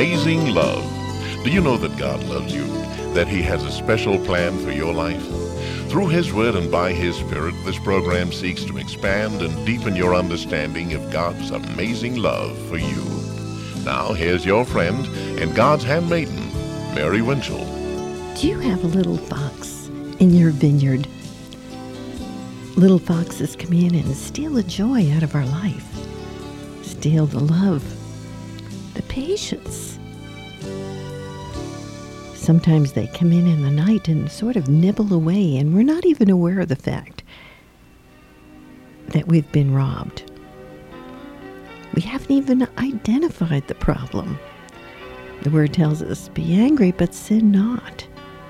amazing love. Do you know that God loves you? That He has a special plan for your life? Through His Word and by His Spirit, this program seeks to expand and deepen your understanding of God's amazing love for you. Now, here's your friend and God's handmaiden, Mary Winchell. Do you have a little fox in your vineyard? Little foxes come in and steal the joy out of our life, steal the love, the patience. Sometimes they come in the night and sort of nibble away, and we're not even aware of the fact that we've been robbed. We haven't even identified the problem. The Word tells us, be angry, but sin not.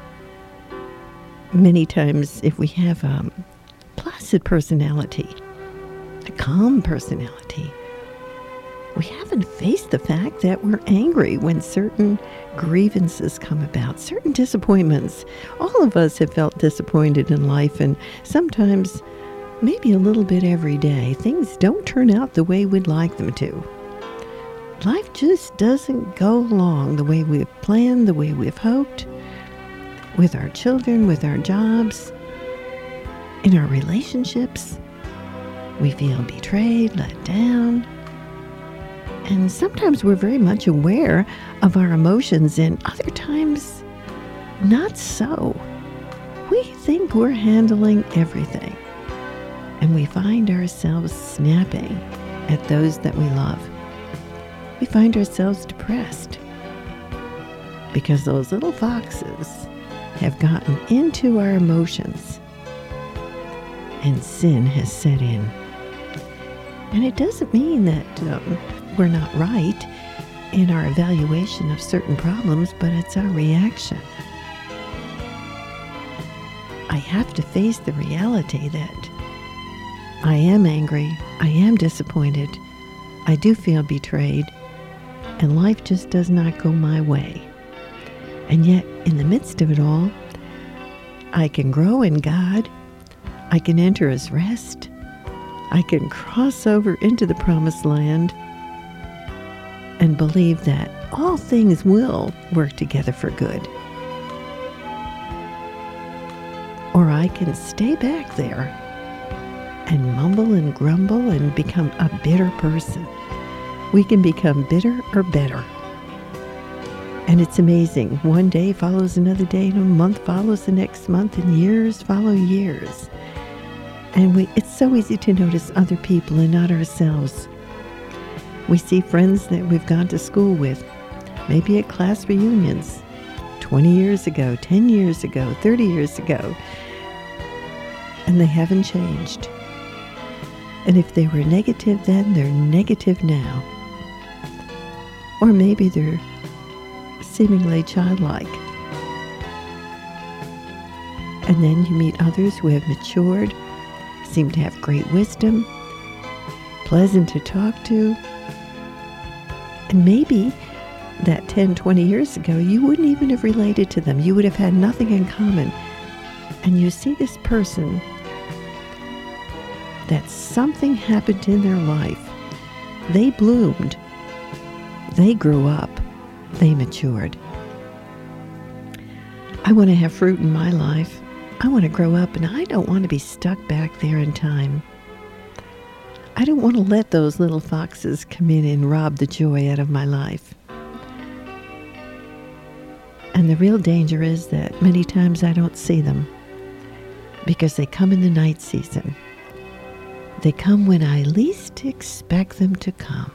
Many times, if we have a placid personality, a calm personality, we haven't faced the fact that we're angry when certain grievances come about, certain disappointments. All of us have felt disappointed in life, and sometimes, maybe a little bit every day, things don't turn out the way we'd like them to. Life just doesn't go along the way we've planned, the way we've hoped, with our children, with our jobs, in our relationships. We feel betrayed, let down. And sometimes we're very much aware of our emotions, and other times, not so. We think we're handling everything, and we find ourselves snapping at those that we love. We find ourselves depressed because those little foxes have gotten into our emotions, and sin has set in. And it doesn't mean that we're not right in our evaluation of certain problems, but it's our reaction. I have to face the reality that I am angry, I am disappointed, I do feel betrayed, and life just does not go my way. And yet, in the midst of it all, I can grow in God, I can enter His rest, I can cross over into the promised land, and believe that all things will work together for good. Or I can stay back there and mumble and grumble and become a bitter person. We can become bitter or better. And it's amazing. One day follows another day, and a month follows the next month, and years follow years. And it's so easy to notice other people and not ourselves. We see friends that we've gone to school with, maybe at class reunions, 20 years ago, 10 years ago, 30 years ago, and they haven't changed. And if they were negative then, they're negative now. Or maybe they're seemingly childlike. And then you meet others who have matured, seem to have great wisdom, pleasant to talk to. And maybe that 10, 20 years ago, you wouldn't even have related to them. You would have had nothing in common. And you see this person that something happened in their life. They bloomed. They grew up. They matured. I want to have fruit in my life. I want to grow up, and I don't want to be stuck back there in time. I don't want to let those little foxes come in and rob the joy out of my life. And the real danger is that many times I don't see them because they come in the night season. They come when I least expect them to come,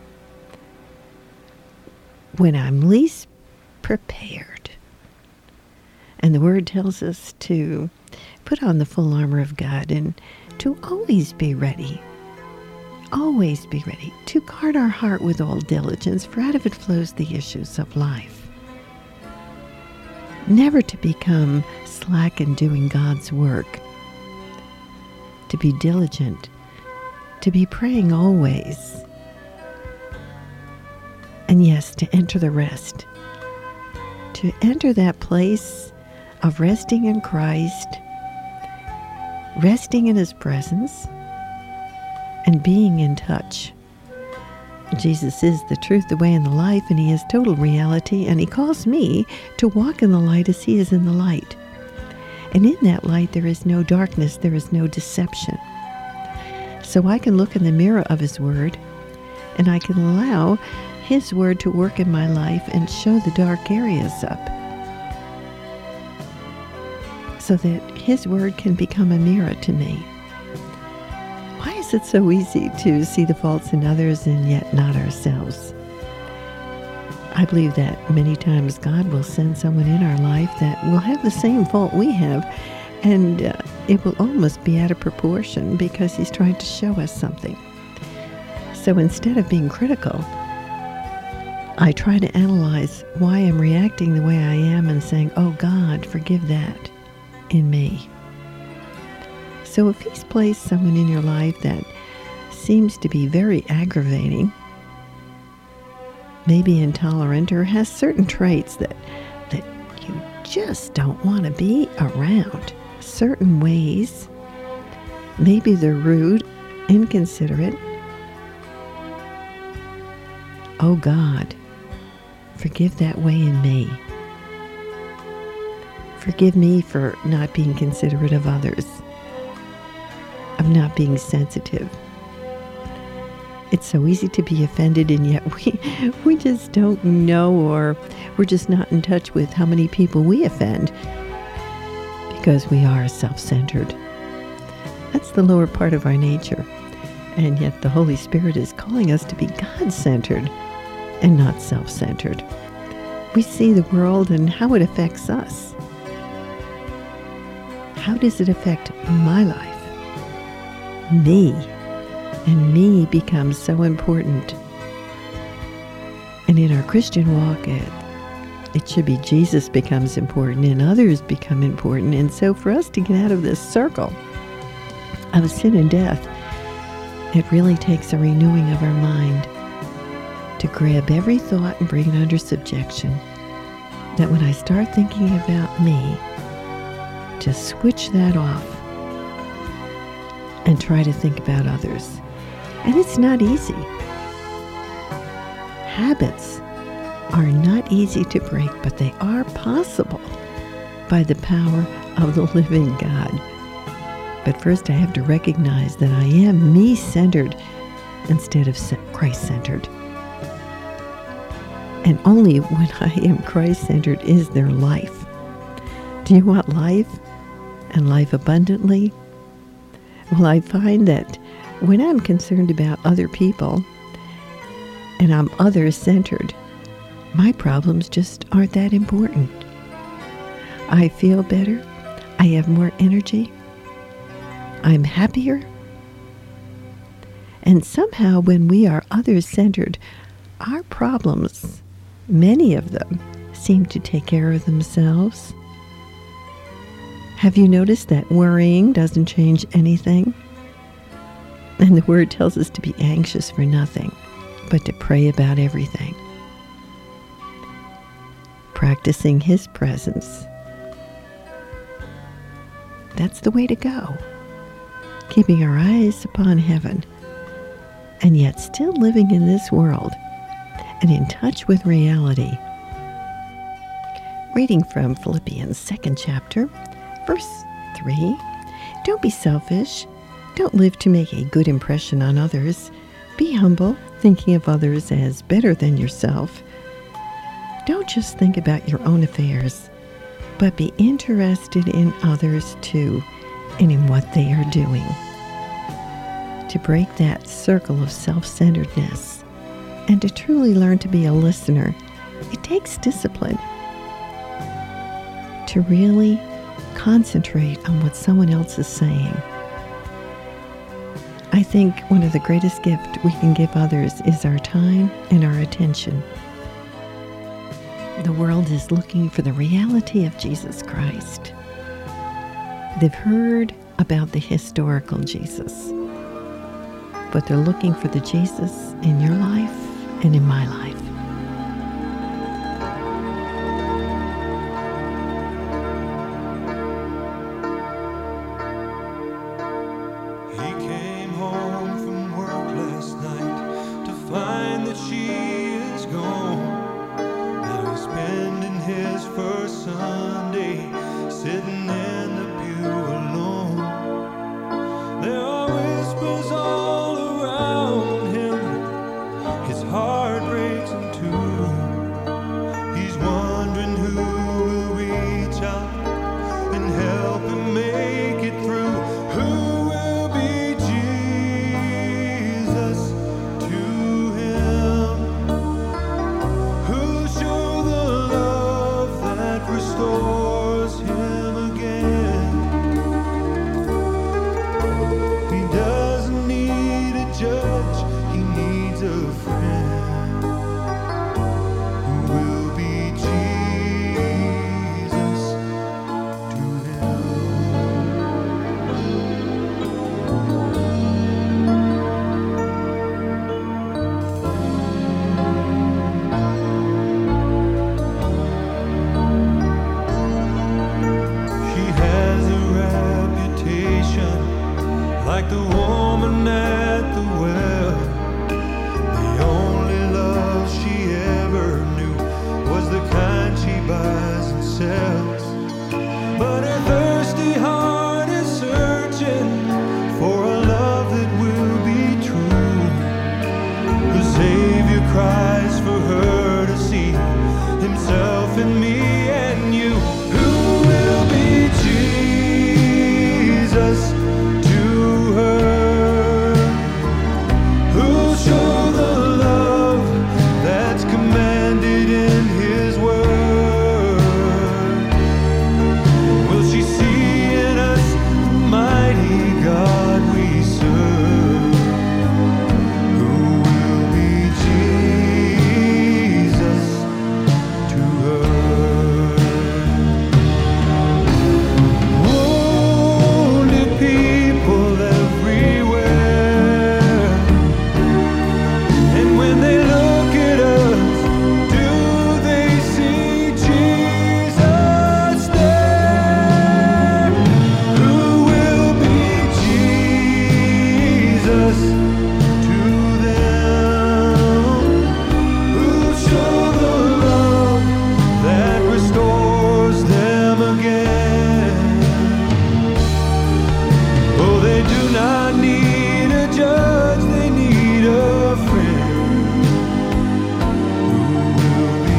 when I'm least prepared. And the Word tells us to put on the full armor of God and to always be ready. Always be ready to guard our heart with all diligence, for out of it flows the issues of life. Never to become slack in doing God's work. To be diligent. To be praying always. And yes, to enter the rest. To enter that place of resting in Christ, resting in His presence, and being in touch. Jesus is the truth, the way, and the life, and he is total reality, and he calls me to walk in the light as he is in the light. And in that light there is no darkness, there is no deception. So I can look in the mirror of his word, and I can allow his word to work in my life and show the dark areas up, so that his word can become a mirror to me. Why is it so easy to see the faults in others and yet not ourselves? I believe that many times God will send someone in our life that will have the same fault we have, and it will almost be out of proportion because he's trying to show us something. So instead of being critical, I try to analyze why I'm reacting the way I am and saying, oh God, forgive that in me. So if he's placed someone in your life that seems to be very aggravating, maybe intolerant, or has certain traits that you just don't want to be around, certain ways, maybe they're rude, inconsiderate, oh God, forgive that way in me. Forgive me for not being considerate of others, of not being sensitive. It's so easy to be offended, and yet we just don't know, or we're just not in touch with how many people we offend because we are self-centered. That's the lower part of our nature. And yet the Holy Spirit is calling us to be God-centered and not self-centered. We see the world and how it affects us. How does it affect my life? Me. And me becomes so important. And in our Christian walk, it should be Jesus becomes important and others become important. And so for us to get out of this circle of sin and death, it really takes a renewing of our mind to grab every thought and bring it under subjection. That when I start thinking about me, to switch that off and try to think about others. And it's not easy. Habits are not easy to break, but they are possible by the power of the living God. But first I have to recognize that I am me-centered instead of Christ-centered. And only when I am Christ-centered is there life. Do you want life, and life abundantly? Well, I find that when I'm concerned about other people and I'm others-centered, my problems just aren't that important. I feel better. I have more energy. I'm happier. And somehow when we are others-centered, our problems, many of them, seem to take care of themselves. Have you noticed that worrying doesn't change anything? And the word tells us to be anxious for nothing, but to pray about everything. Practicing his presence. That's the way to go. Keeping our eyes upon heaven, and yet still living in this world and in touch with reality. Reading from Philippians 2nd chapter, verse 3. Don't be selfish. Don't live to make a good impression on others. Be humble, thinking of others as better than yourself. Don't just think about your own affairs, but be interested in others too, and in what they are doing. To break that circle of self-centeredness and to truly learn to be a listener, it takes discipline. To really concentrate on what someone else is saying. I think one of the greatest gifts we can give others is our time and our attention. The world is looking for the reality of Jesus Christ. They've heard about the historical Jesus, but they're looking for the Jesus in your life and in my life. He came home from work last night to find the like the woman at the well. The only love she ever knew was the kind she buys and sells. But her thirsty heart is searching for a love that will be true. The Savior cries for her to see himself in me and you. Who will be Jesus to her? Who'll show the love that's commanded in his word? Will she see in us the mighty God we serve? Who will be Jesus to her? Wounded people everywhere, and when they look at us, do they see Jesus there? Who will be Jesus to them? Who'll show the love that restores them again? Oh, they do not need a judge, they need a friend. Who will be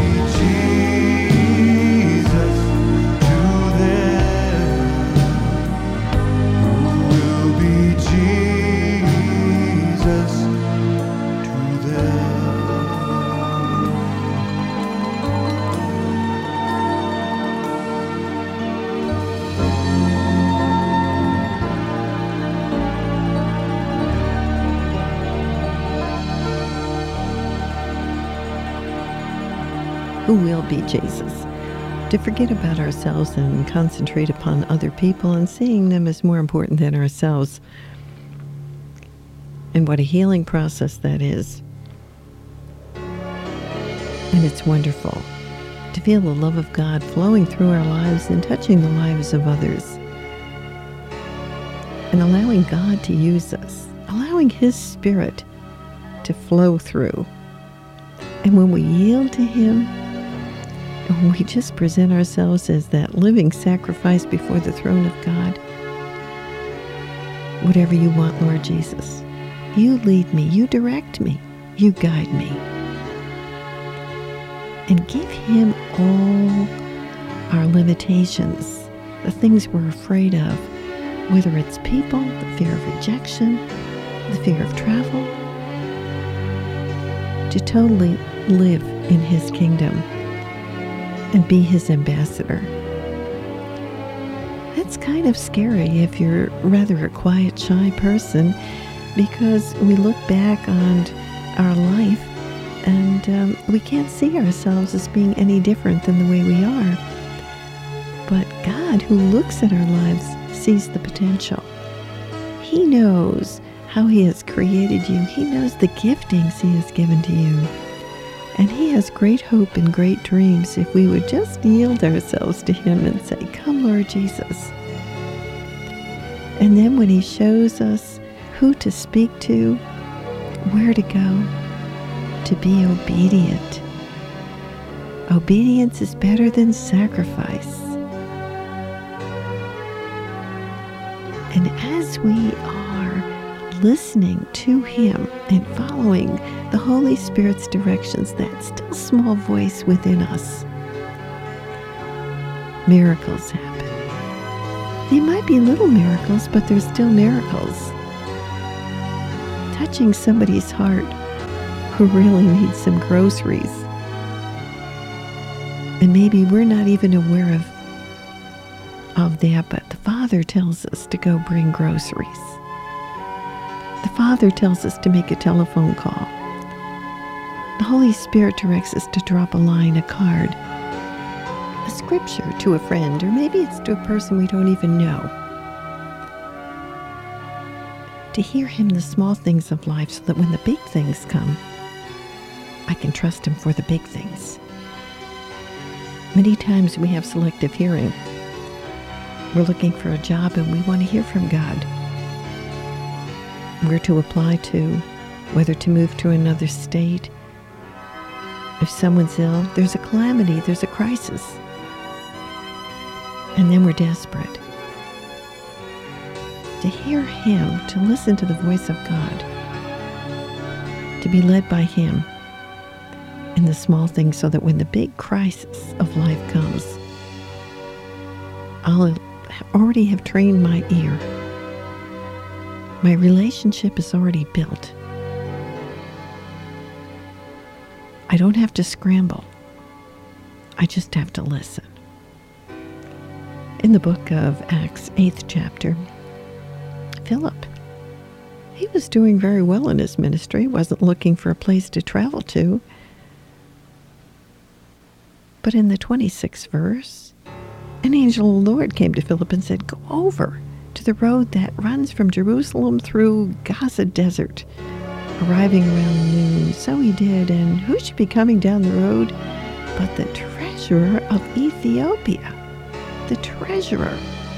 Jesus to them? Who will be Jesus to them? Who will be Jesus? To forget about ourselves and concentrate upon other people and seeing them as more important than ourselves. And what a healing process that is. And it's wonderful to feel the love of God flowing through our lives and touching the lives of others. And allowing God to use us, allowing His Spirit to flow through. And when we yield to Him, and when we just present ourselves as that living sacrifice before the throne of God, whatever you want, Lord Jesus, you lead me, you direct me, you guide me. And give Him all our limitations, the things we're afraid of, whether it's people, the fear of rejection, the fear of travel, to totally live in His kingdom and be His ambassador. That's kind of scary if you're rather a quiet, shy person, because we look back on our life and we can't see ourselves as being any different than the way we are. But God, who looks at our lives, sees the potential. He knows how He has created you. He knows the giftings He has given to you. And He has great hope and great dreams if we would just yield ourselves to Him and say, "Come, Lord Jesus." And then when He shows us who to speak to, where to go, to be obedient. Obedience is better than sacrifice. And as we are listening to Him and following the Holy Spirit's directions, that still small voice within us, miracles happen. They might be little miracles, but they're still miracles. Touching somebody's heart who really needs some groceries. And maybe we're not even aware of that, but the Father tells us to go bring groceries. The Father tells us to make a telephone call. The Holy Spirit directs us to drop a line, a card, a scripture to a friend, or maybe it's to a person we don't even know. To hear Him in the small things of life so that when the big things come, I can trust Him for the big things. Many times we have selective hearing. We're looking for a job and we want to hear from God. where to apply to, whether to move to another state. If someone's ill, there's a calamity, there's a crisis. And then we're desperate. To hear Him, to listen to the voice of God, to be led by Him in the small things, so that when the big crisis of life comes, I'll already have trained my ear. My relationship is already built. I don't have to scramble. I just have to listen. In the book of Acts, 8th chapter, Philip, he was doing very well in his ministry, wasn't looking for a place to travel to. But in the 26th verse, an angel of the Lord came to Philip and said, "Go over to the road that runs from Jerusalem through Gaza Desert," arriving around noon. So he did, and who should be coming down the road but the treasurer of Ethiopia? The treasurer,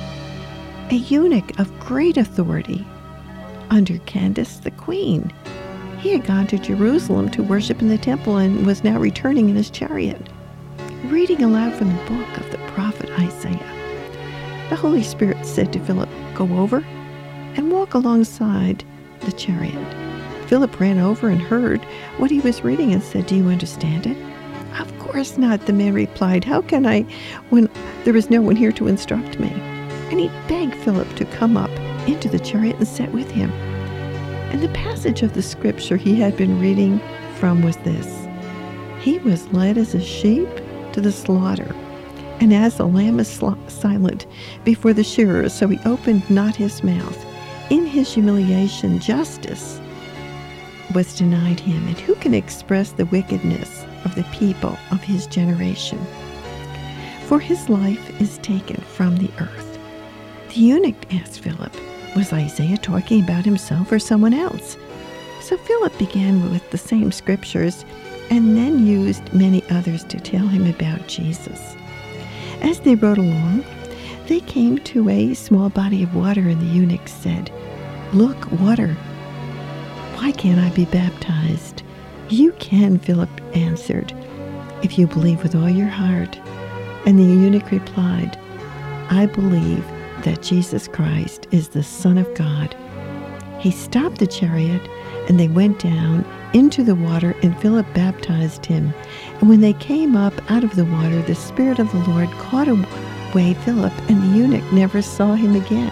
a eunuch of great authority under Candace the queen. He had gone to Jerusalem to worship in the temple and was now returning in his chariot, reading aloud from the book of the prophet Isaiah. The Holy Spirit said to Philip, "Go over and walk alongside the chariot." Philip ran over and heard what he was reading and said, "Do you understand it?" "Of course not," the man replied. "How can I when there is no one here to instruct me?" And he begged Philip to come up into the chariot and sit with him. And the passage of the scripture he had been reading from was this: "He was led as a sheep to the slaughter, and as a lamb is silent before the shearers, so he opened not his mouth. In his humiliation, justice was denied him. And who can express the wickedness of the people of his generation? For his life is taken from the earth." The eunuch asked Philip, was Isaiah talking about himself or someone else? So Philip began with the same scriptures and then used many others to tell him about Jesus. As they rode along, they came to a small body of water, and the eunuch said, "Look, water. Why can't I be baptized?" "You can," Philip answered, "if you believe with all your heart." And the eunuch replied, "I believe that Jesus Christ is the Son of God." He stopped the chariot, and they went down into the water, and Philip baptized him. And when they came up out of the water, the Spirit of the Lord caught away Philip, and the eunuch never saw him again.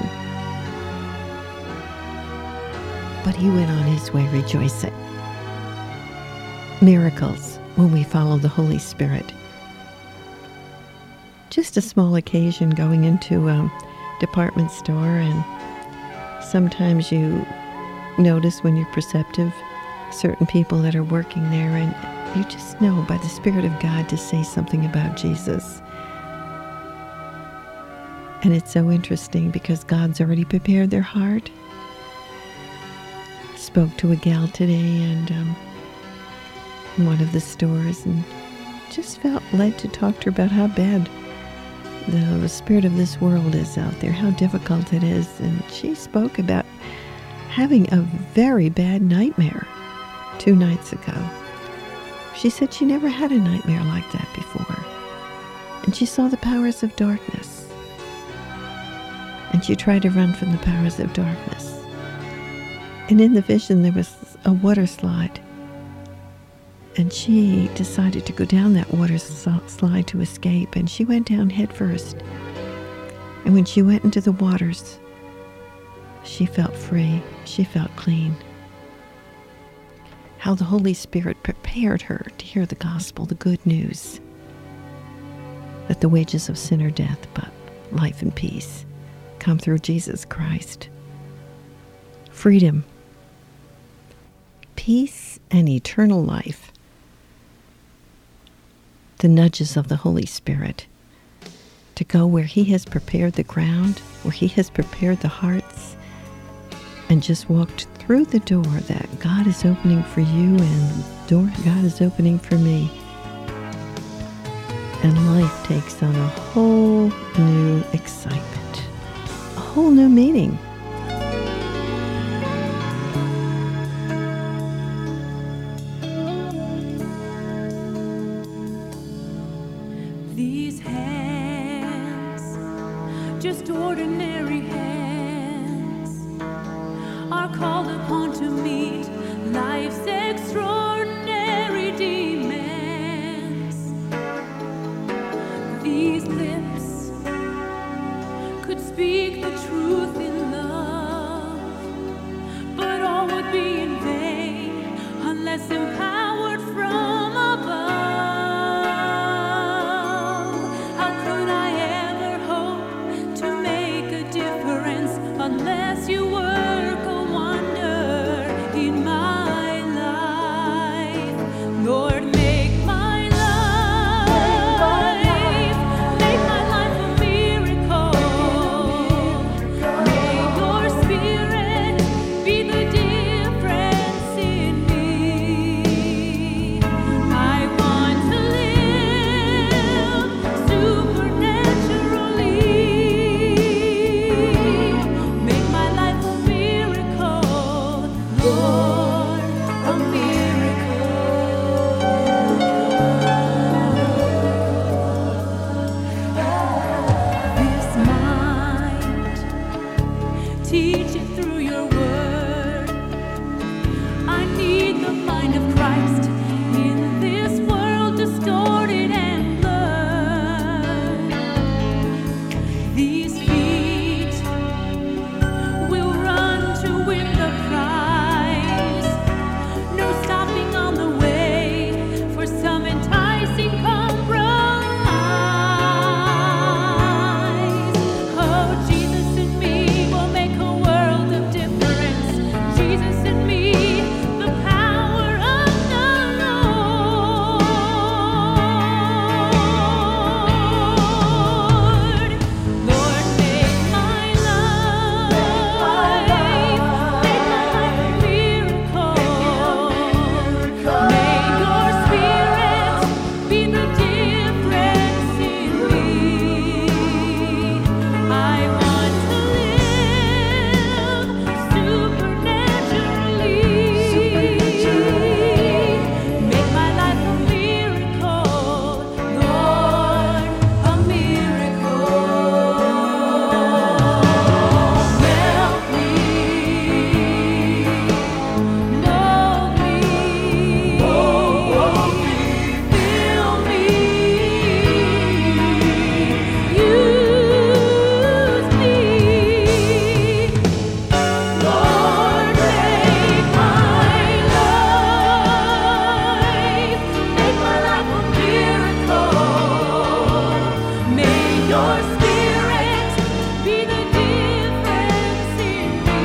But he went on his way rejoicing. Miracles when we follow the Holy Spirit. Just a small occasion going into a department store, and sometimes you notice when you're perceptive certain people that are working there, and you just know by the Spirit of God to say something about Jesus. And it's so interesting because God's already prepared their heart. Spoke to a gal today and in one of the stores, and just felt led to talk to her about how bad the spirit of this world is out there, how difficult it is. And she spoke about having a very bad nightmare 2 nights ago. She said she never had a nightmare like that before. And she saw the powers of darkness. And she tried to run from the powers of darkness. And in the vision there was a water slide. And she decided to go down that water slide to escape, and she went down head first. And when she went into the waters, she felt free. She felt clean. How the Holy Spirit prepared her to hear the gospel, the good news, that the wages of sin are death, but life and peace come through Jesus Christ. Freedom, peace, and eternal life. The nudges of the Holy Spirit to go where He has prepared the ground, where He has prepared the hearts, and just walked through the door that God is opening for you and the door God is opening for me. And life takes on a whole new excitement, a whole new meaning. unless empowered from above. How could I ever hope to make a difference unless you work a wonder in my life? Lord, make my life a miracle. May your spirit be the difference in me. I want to live supernaturally. Make my life a miracle, Lord, a miracle. This mind, teach it through your word. I need the mind of Christ in this world distorted and blurred. These feet will run to win the prize. No stopping on the way for some enticing compromise. Oh, Jesus in me will make a world of difference. Jesus in me, the power of the Lord. Lord, make my life a miracle. May your spirit be the difference in me. I want to live supernaturally. Make my life a miracle, Lord, a miracle. Help me, mold me, fill me, use me. Lord, make my life a miracle. May your spirit be the difference in me.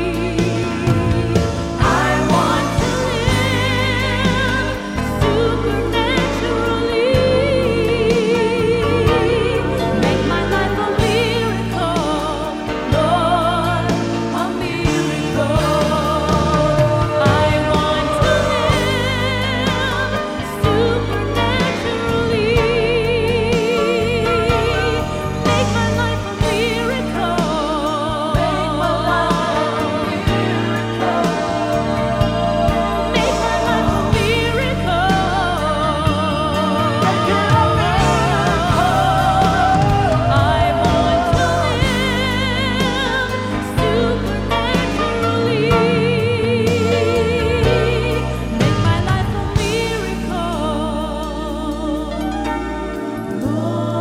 I want to live supernaturally. Make my life a miracle, Lord, a miracle. I want to live supernaturally. Make my life a miracle. Make my life a miracle. Make my life a miracle. Make it a miracle. I want to live supernaturally. Make my life a miracle,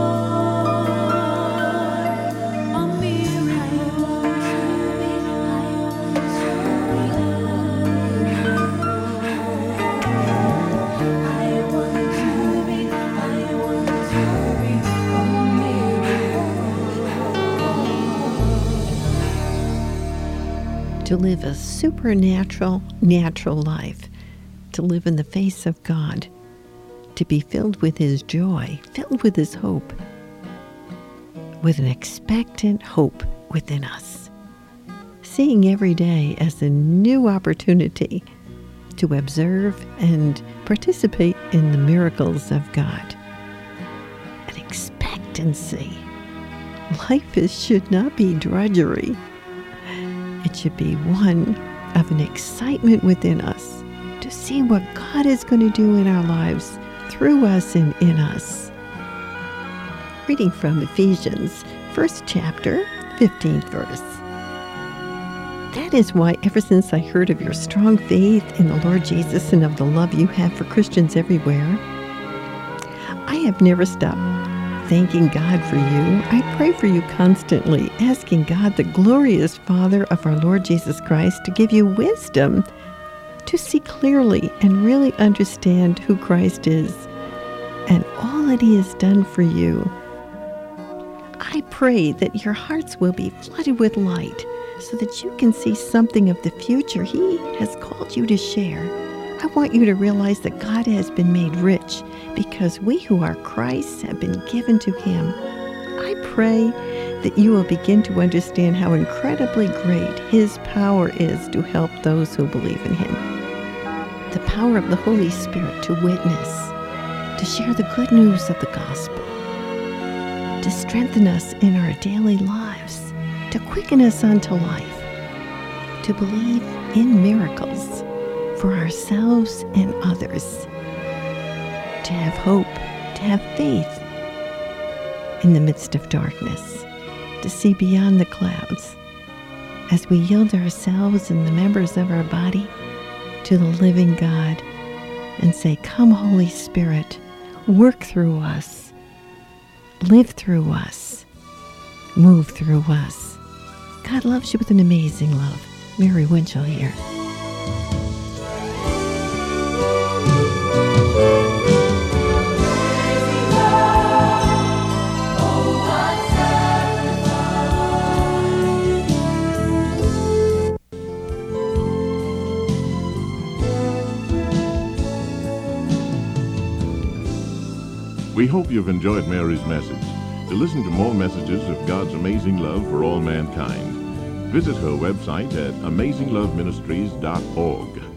To live a supernatural, natural life, to live in the face of God, to be filled with His joy, filled with His hope, with an expectant hope within us, seeing every day as a new opportunity to observe and participate in the miracles of God. An expectancy. Life should not be drudgery. It should be one of an excitement within us to see what God is going to do in our lives, through us and in us. Reading from Ephesians, 1st chapter, 15th verse. That is why ever since I heard of your strong faith in the Lord Jesus and of the love you have for Christians everywhere, I have never stopped thanking God for you. I pray for you constantly, asking God, the glorious Father of our Lord Jesus Christ, to give you wisdom to see clearly and really understand who Christ is and all that He has done for you. I pray that your hearts will be flooded with light so that you can see something of the future He has called you to share. I want you to realize that God has been made rich because we who are Christ's have been given to Him. I pray that you will begin to understand how incredibly great His power is to help those who believe in Him. The power of the Holy Spirit to witness, to share the good news of the gospel, to strengthen us in our daily lives, to quicken us unto life, to believe in miracles for ourselves and others, to have hope, to have faith in the midst of darkness, to see beyond the clouds as we yield ourselves and the members of our body to the living God and say, "Come, Holy Spirit, work through us, live through us, move through us." God loves you with an amazing love. Mary Winchell here. We hope you've enjoyed Mary's message. To listen to more messages of God's amazing love for all mankind, visit her website at amazingloveministries.org.